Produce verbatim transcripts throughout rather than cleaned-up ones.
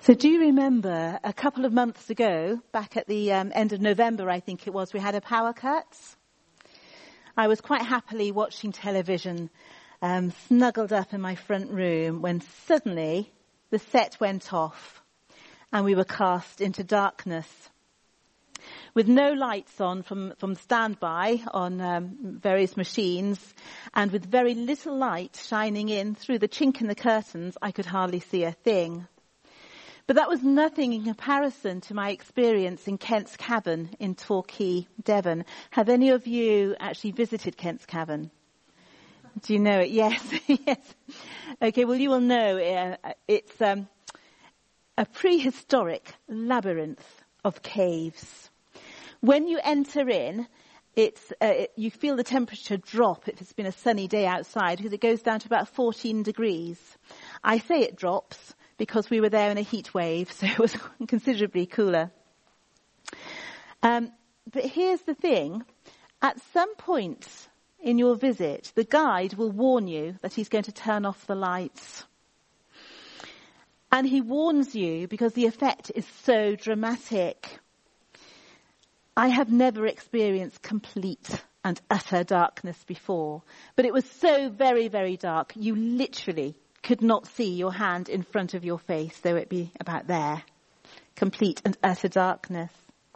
So do you remember a couple of months ago, back at the um, end of November, I think it was, we had a power cut? I was quite happily watching television, um, snuggled up in my front room, when suddenly the set went off and we were cast into darkness. With no lights on from, from standby on um, various machines, and with very little light shining in through the chink in the curtains, I could hardly see a thing. But that was nothing in comparison to my experience in Kent's Cavern in Torquay, Devon. Have any of you actually visited Kent's Cavern? Do you know it? Yes, yes. Okay, well you will know uh, it's um, a prehistoric labyrinth of caves. When you enter in, it's uh, it, you feel the temperature drop if it's been a sunny day outside, because it goes down to about fourteen degrees. I say it drops because we were there in a heat wave, so it was considerably cooler. Um, but here's the thing. At some point in your visit, the guide will warn you that he's going to turn off the lights. And he warns you because the effect is so dramatic. I have never experienced complete and utter darkness before, but it was so very, very dark, you literally could not see your hand in front of your face, though it be about there. Complete and utter darkness.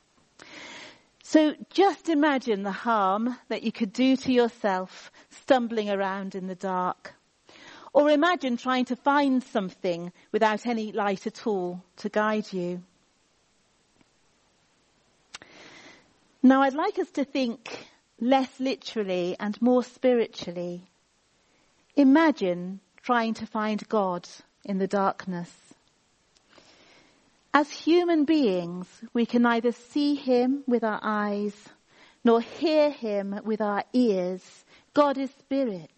So just imagine the harm that you could do to yourself stumbling around in the dark. Or imagine trying to find something without any light at all to guide you. Now I'd like us to think less literally and more spiritually. Imagine trying to find God in the darkness. As human beings, we can neither see him with our eyes, nor hear him with our ears. God is spirit.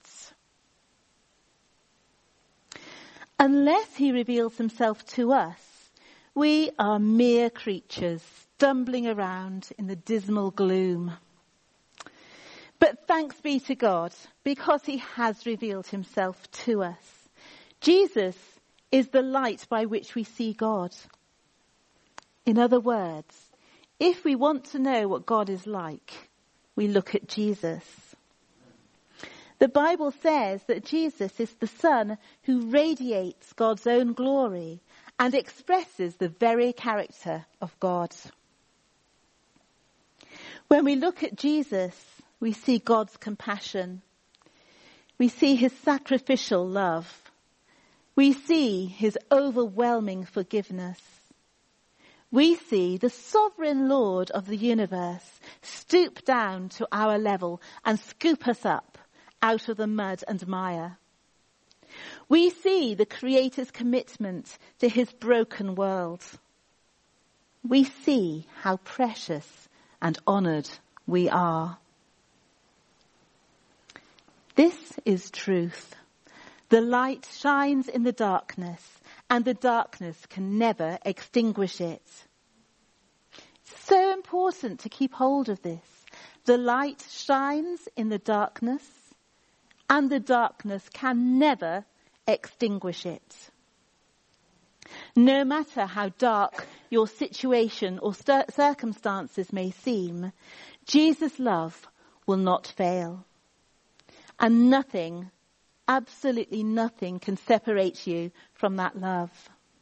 Unless he reveals himself to us, we are mere creatures, stumbling around in the dismal gloom. But thanks be to God, because he has revealed himself to us. Jesus is the light by which we see God. In other words, if we want to know what God is like, we look at Jesus. The Bible says that Jesus is the Son who radiates God's own glory and expresses the very character of God. When we look at Jesus, we see God's compassion. We see his sacrificial love. We see his overwhelming forgiveness. We see the sovereign Lord of the universe stoop down to our level and scoop us up out of the mud and mire. We see the Creator's commitment to his broken world. We see how precious and honoured we are. This is truth. The light shines in the darkness, and the darkness can never extinguish it. It's so important to keep hold of this. The light shines in the darkness, and the darkness can never extinguish it. No matter how dark your situation or st- circumstances may seem, Jesus' love will not fail. And nothing, absolutely nothing, can separate you from that love.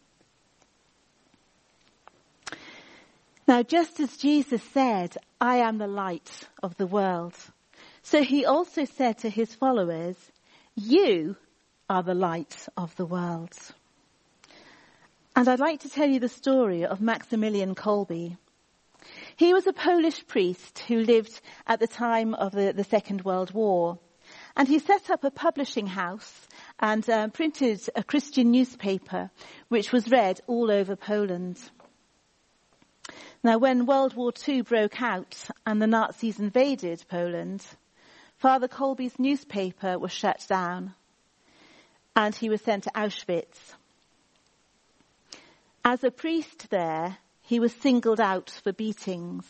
Now, just as Jesus said, I am the light of the world, so he also said to his followers, you are the light of the world. And I'd like to tell you the story of Maximilian Kolbe. He was a Polish priest who lived at the time of the, the Second World War. And he set up a publishing house and uh, printed a Christian newspaper, which was read all over Poland. Now, when World War Two broke out and the Nazis invaded Poland, Father Kolbe's newspaper was shut down and he was sent to Auschwitz. As a priest there, he was singled out for beatings.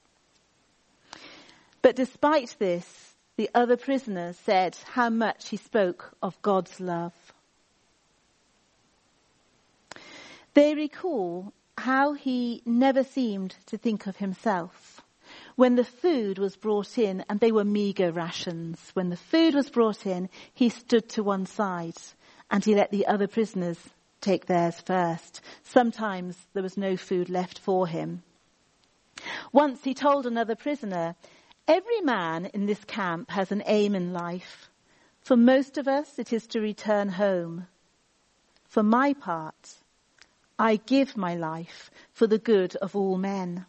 But despite this, the other prisoners said how much he spoke of God's love. They recall how he never seemed to think of himself. When the food was brought in, and they were meagre rations, when the food was brought in, he stood to one side and he let the other prisoners take theirs first. Sometimes there was no food left for him. Once he told another prisoner, "Every man in this camp has an aim in life. For most of us, it is to return home. For my part, I give my life for the good of all men."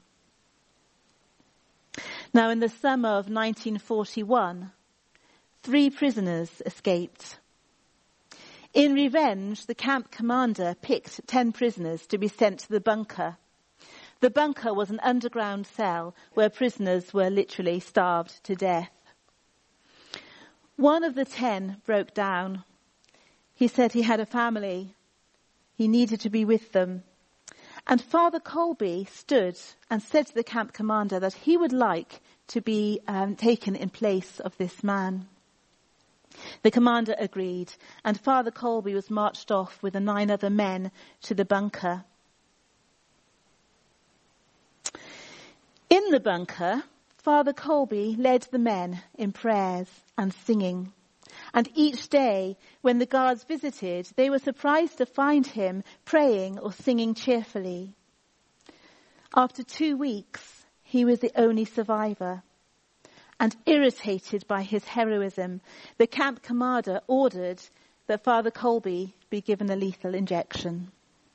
Now, in the summer of nineteen forty-one, three prisoners escaped. In revenge, the camp commander picked ten prisoners to be sent to the bunker. The bunker was an underground cell where prisoners were literally starved to death. One of the ten broke down. He said he had a family. He needed to be with them. And Father Colby stood and said to the camp commander that he would like to be um, taken in place of this man. The commander agreed, and Father Colby was marched off with the nine other men to the bunker. In the bunker, Father Colby led the men in prayers and singing. And each day, when the guards visited, they were surprised to find him praying or singing cheerfully. After two weeks, he was the only survivor. And irritated by his heroism, the camp commander ordered that Father Colby be given a lethal injection.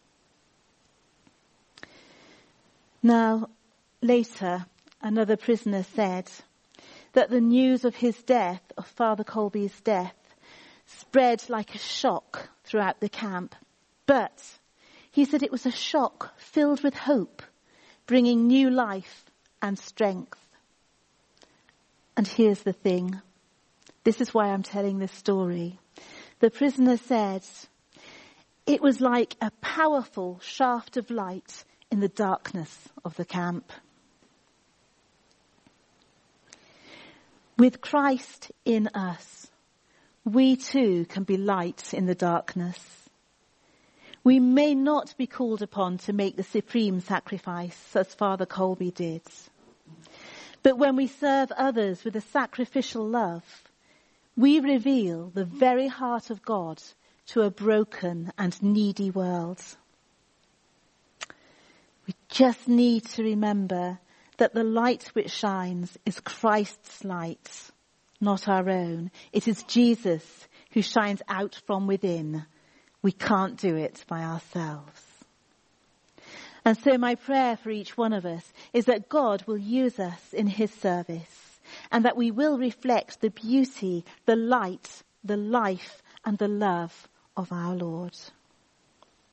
Now, later, another prisoner said that the news of his death, of Father Colby's death, spread like a shock throughout the camp. But he said it was a shock filled with hope, bringing new life and strength. And here's the thing. This is why I'm telling this story. The prisoner said, "It was like a powerful shaft of light in the darkness of the camp." With Christ in us, we too can be light in the darkness. We may not be called upon to make the supreme sacrifice as Father Colby did. But when we serve others with a sacrificial love, we reveal the very heart of God to a broken and needy world. We just need to remember that the light which shines is Christ's light, not our own. It is Jesus who shines out from within. We can't do it by ourselves. And so my prayer for each one of us is that God will use us in his service, and that we will reflect the beauty, the light, the life, and the love of our Lord.